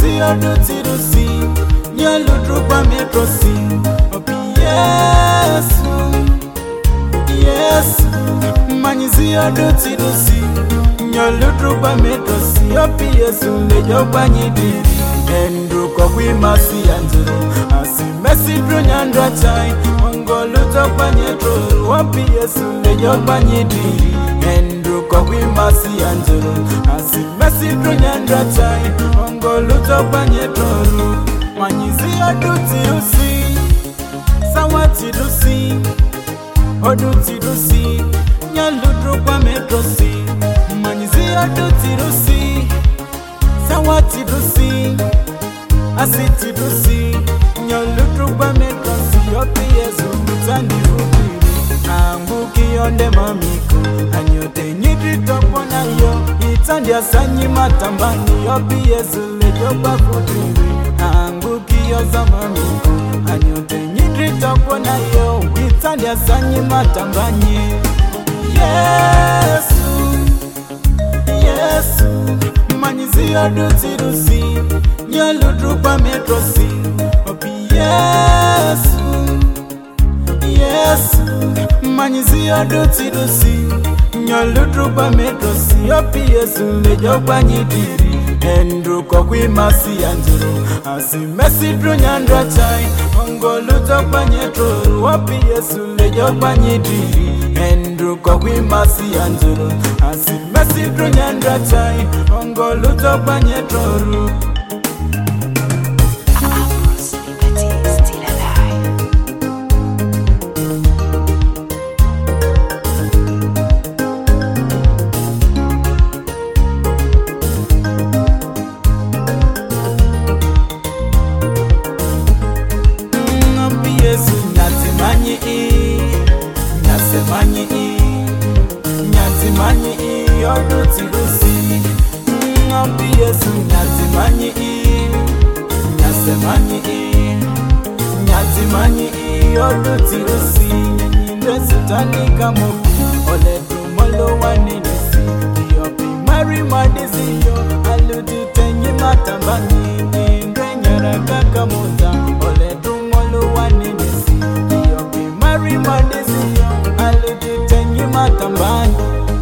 manyizi odutirusi nyaludruba metrosi opi Yesu Yesu manyizi odutirusi nyaludruba metrosi opi Yesu lejoba nyidiri endru kokwi masi anjuru asi mesi drunyandra chai ongoluto panyetro opi Yesu lejoba nyidiri endru kokwi masi anjuru asi mesi drunyandra chai ongoluto panyetro manyizi odutirusi sawatirusi odutirusi nyaludruba metrosi manyizi odutirusi sawatirusi asitirusi nyaludruba metrosi opi Yesu mutandi vupiri ambuki yonde mamiko anyote nyidri topona yo itandi asanyi matambani opi Yesu lejoba vupiri ambuki yoza mamiko anyote nyidri topona yo itandi asanyi matambani Yesu Yesu manyizi odutirusi nyaludruba metrosi opi Yesu Yesu manyizi odutirusi nyaludruba metrosi opi Yesu lejoba nyidiri endru kokwi masi anjuru asi mesi drunyandra chai ongoluto panyetro opi Yesu lejoba nyidiri endru kokwi masi anjuru asi mesi drunyandra chai ongoluto panyetro Nyazimanyi odutirusi opi Yesu nyazimanyi nyazimanyi odutirusi ndesitani kamopi oledumolo waninisi opi mari madisiyo aluditenyi matambani ndrenyaraka kamoza oledumolo waninisi opi mari madisiyo aluditenyi matambani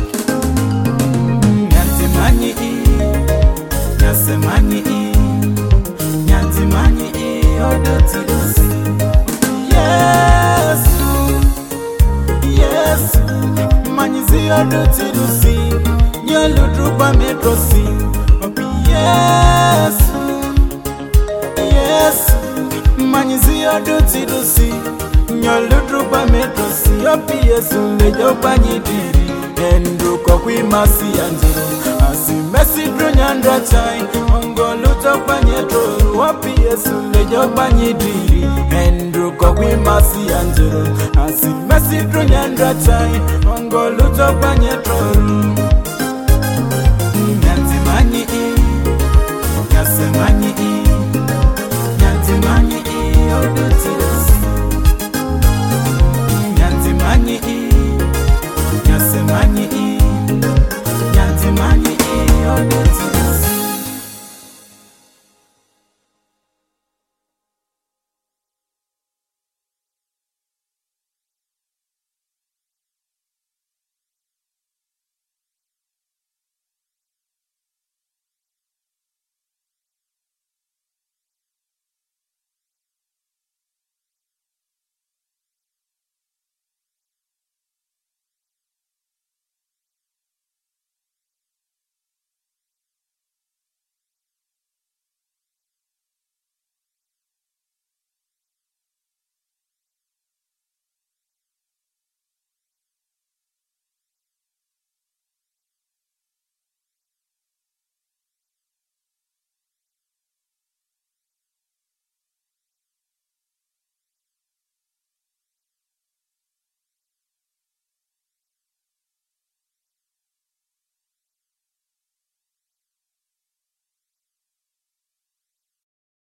nyazimanyi odutirusi Yesu Yesu manyizi odutirusi nyaludruba metrosi opi Yesu Yesu manyizi odutirusi nyaludruba metrosi opi Yesu lejoba nyidiri endru kokwi masi anjuru asi mesi drunyandra chai ongoluto panyetro opi Yesu lejoba nyidiri endru kokwi masi anjuru asi mesi drunyandra chai ongoluto panyetro